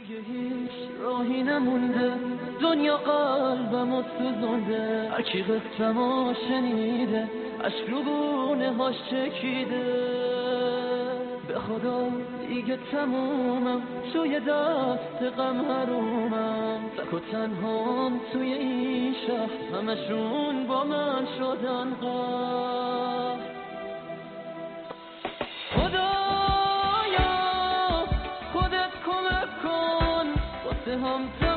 دیگه هیچ راهی نمونده، دنیا قلبمو سوزونده، هرکی قصه‌مو شنیده اشک رو گونه هاش چکیده. به خدا دیگه تمومم، توی دست غم حرومم، تک و تنهام توی این شهر، همشون با من شدن قهر. خدایا خودت کمک کن واسه هم